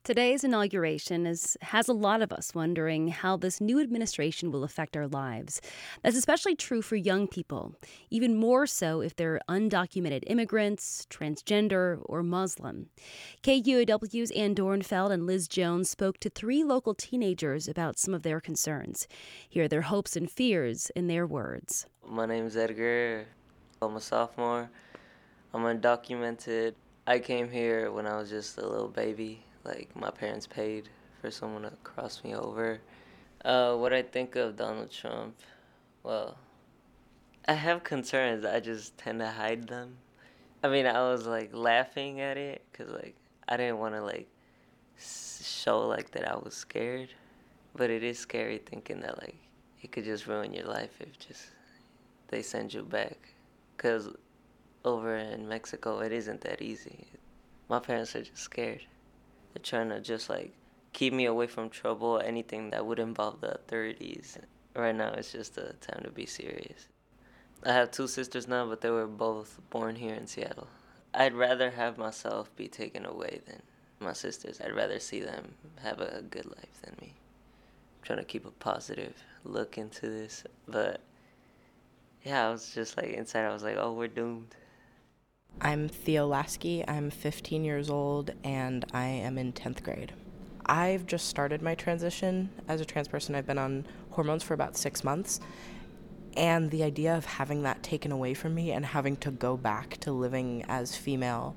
Today's inauguration has a lot of us wondering how this new administration will affect our lives. That's especially true for young people, even more so if they're undocumented immigrants, transgender, or Muslim. KUOW's Ann Dornfeld and Liz Jones spoke to three local teenagers about some of their concerns. Here are their hopes and fears in their words. My name's Edgar. I'm a sophomore. I'm undocumented. I came here when I was just a little baby. Like, my parents paid for someone to cross me over. What I think of Donald Trump, well, I have concerns. I just tend to hide them. I mean, I was, laughing at it because, I didn't want to, show, that I was scared. But it is scary thinking that, it could just ruin your life if just they send you back. Because over in Mexico, it isn't that easy. My parents are just scared. They're trying to just keep me away from trouble, anything that would involve the authorities. Right now, it's just a time to be serious. I have two sisters now, but they were both born here in Seattle. I'd rather have myself be taken away than my sisters. I'd rather see them have a good life than me. I'm trying to keep a positive look into this, but yeah, I was just inside, I was oh, we're doomed. I'm Theo Lasky. I'm 15 years old, and I am in 10th grade. I've just started my transition as a trans person. I've been on hormones for about 6 months, and the idea of having that taken away from me and having to go back to living as female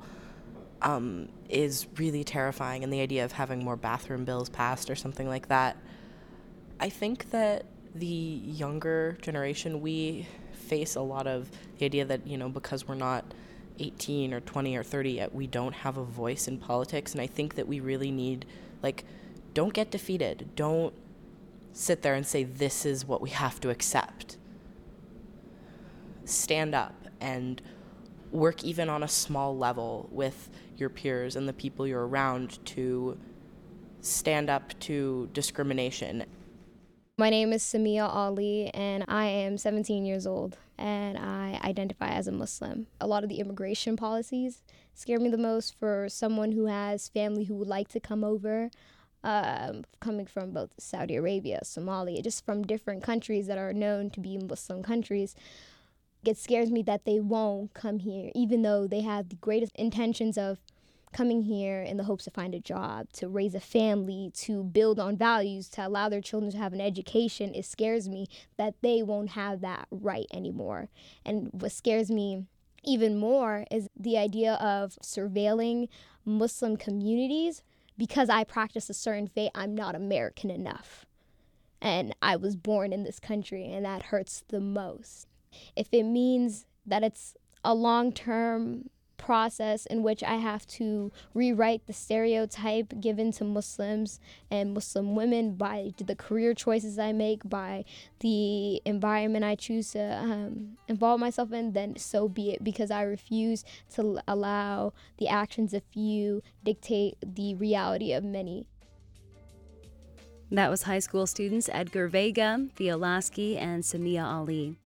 is really terrifying, and the idea of having more bathroom bills passed or something like that. I think that the younger generation, we face a lot of the idea that, because we're not 18 or 20 or 30 yet, we don't have a voice in politics. And I think that we really need, don't get defeated. Don't sit there and say, this is what we have to accept. Stand up and work even on a small level with your peers and the people you're around to stand up to discrimination. My name is Samia Ali, and I am 17 years old, and I identify as a Muslim. A lot of the immigration policies scare me the most for someone who has family who would like to come over, coming from both Saudi Arabia, Somalia, just from different countries that are known to be Muslim countries. It scares me that they won't come here, even though they have the greatest intentions of coming here in the hopes to find a job, to raise a family, to build on values, to allow their children to have an education. It scares me that they won't have that right anymore. And what scares me even more is the idea of surveilling Muslim communities. Because I practice a certain faith, I'm not American enough. And I was born in this country, and that hurts the most. If it means that it's a long-term process in which I have to rewrite the stereotype given to Muslims and Muslim women by the career choices I make, by the environment I choose to involve myself in, then so be it, because I refuse to allow the actions of few dictate the reality of many. That was high school students Edgar Vega, Theo Lasky, and Samia Ali.